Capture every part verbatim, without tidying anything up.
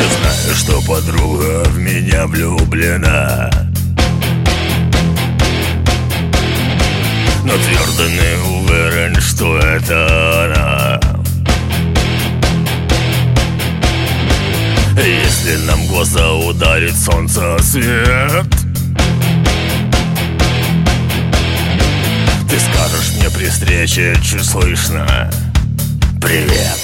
Я знаю, что подруга в меня влюблена, но твердо не уверен, что это она. Если нам в глаза ударит солнце свет, ты скажешь мне при встрече чуть слышно: привет.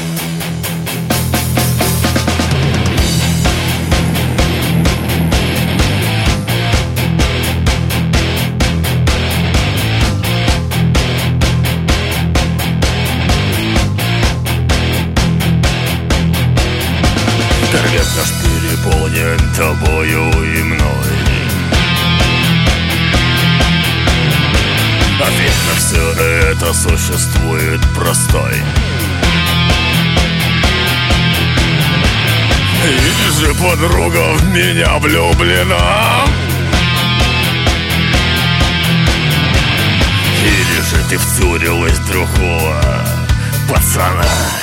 Корвет наш переполнен тобою и мной. Ответ на все это существует простой. Видишь же, подруга в меня влюблена. Или же ты втюрилась в другого пацана?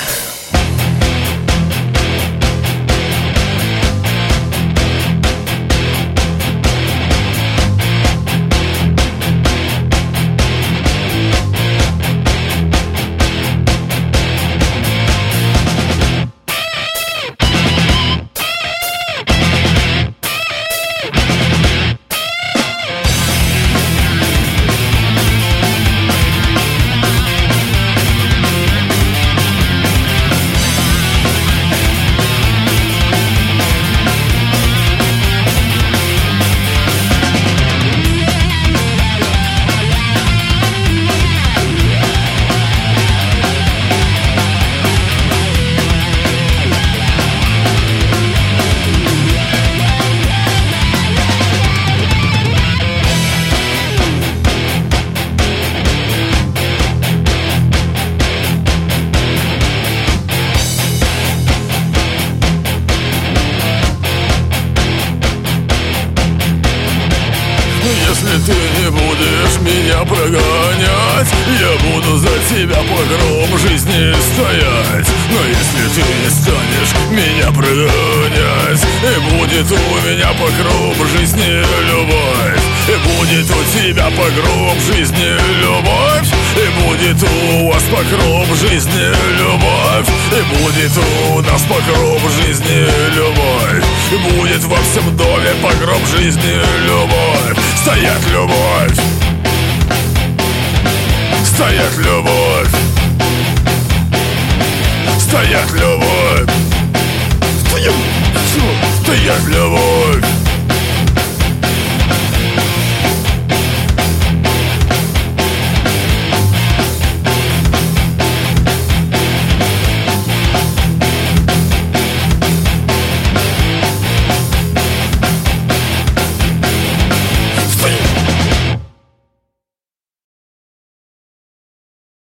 Если ты не будешь меня прогонять, я буду за тебя по гроб жизни стоять. Но если ты не станешь меня прогонять, и будет у меня по гроб жизни любовь, и будет у тебя по гроб жизни любовь, и будет у вас по гроб жизни любовь, и будет у нас по гроб жизни любовь, и будет во всем доме по гроб жизни любовь. Стоять любовь, стоять любовь, стоять любовь, стоять любовь.